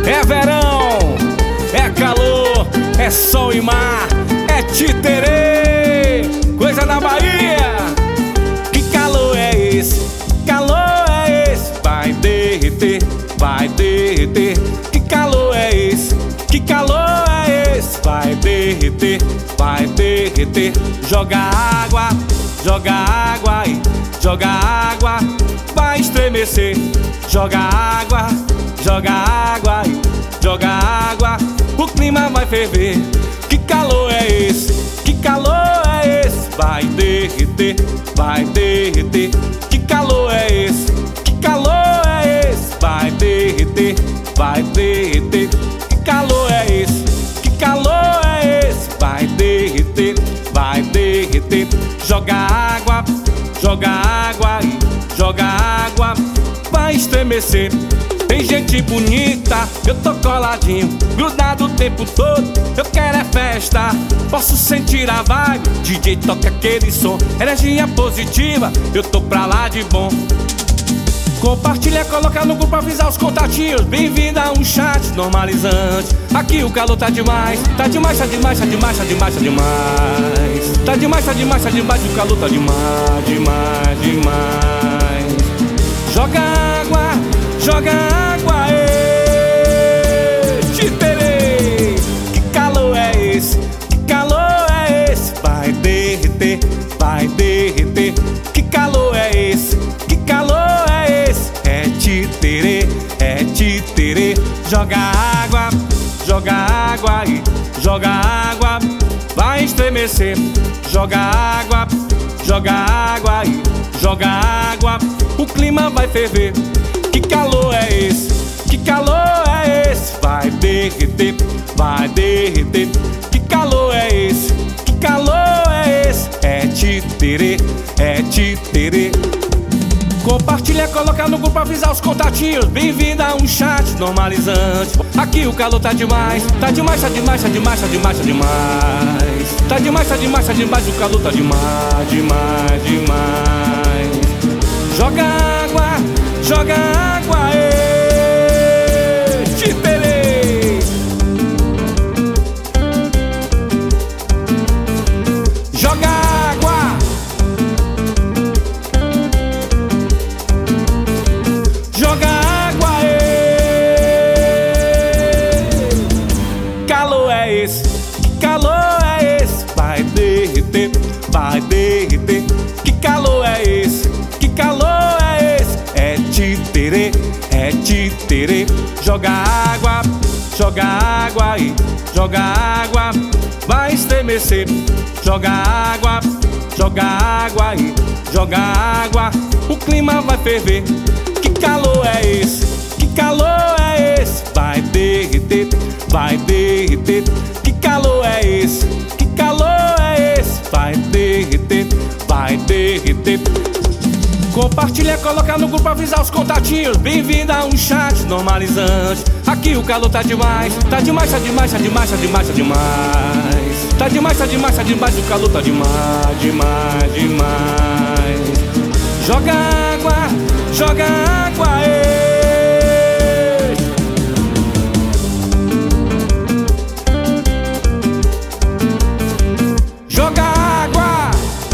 É verão, é calor, é sol e mar, é Titerê, coisa da Bahia. Que calor é esse? Calor é esse? Vai derreter, vai derreter. Que calor é esse? Que calor é esse? Vai derreter, vai derreter. Joga água aí, joga água, vai estremecer. Joga água aí, joga água, o clima vai ferver. Que calor é esse? Que calor é esse? Vai derreter, vai derreter. Que calor é esse? Que calor é esse? Vai derreter, vai derreter. Que calor é esse? Que calor é esse? Vai derreter, vai derreter. Joga água aí, joga água, vai estremecer. Tem gente bonita, eu tô coladinho, grudado o tempo todo, eu quero é festa. Posso sentir a vibe, DJ toca aquele som, energia positiva, eu tô pra lá de bom. Compartilha, coloca no grupo, avisar os contatinhos. Bem-vindo a um chat normalizante. Aqui o calor tá demais, tá demais, tá demais, tá demais, tá demais, tá demais. Tá demais, tá demais, tá demais, o calor tá demais, demais, demais. Joga água, Titerê. Que calor é esse? Que calor é esse? Vai derreter, vai derreter. Que calor é esse? Que calor é esse? É Titerê, é Titerê. Joga água aí, joga água, vai estremecer. Joga água aí, joga água, o clima vai ferver. Que calor é esse? Que calor é esse? Vai derreter, vai derreter. Que calor é esse? Que calor é esse? É Titerê, é Titerê. Compartilha, coloca no grupo, avisar os contatinhos. Bem-vindo a um chat normalizante. Aqui o calor tá demais, tá demais, tá demais, tá demais, tá demais, tá demais. Tá demais, tá demais, tá demais, o calor tá demais, demais, demais. Joga água aí, Titerê. Joga água, joga água aí. Calor é esse? Que calor é esse? Vai derreter, vai derreter. Que calor é esse? Que calor é esse? É Titerê, é Titerê. Joga água aí, joga água, vai estremecer. Joga água aí, joga água, o clima vai ferver. Que calor é esse? Que calor é esse? Vai derreter, vai derreter. Que calor é esse? Que calor é esse? Vai derreter, vai derreter. Compartilha, coloca no grupo, avisar os contatinhos. Bem-vindo a um chat normalizante. Aqui o calor tá demais, tá demais, tá demais, tá demais, tá demais, tá demais. Tá demais, tá demais, tá demais, o calor tá demais, demais, demais. Joga água aí. Joga água.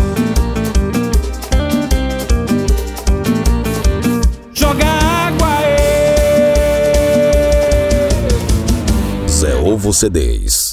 Joga água aí. Zé Ovo CDs.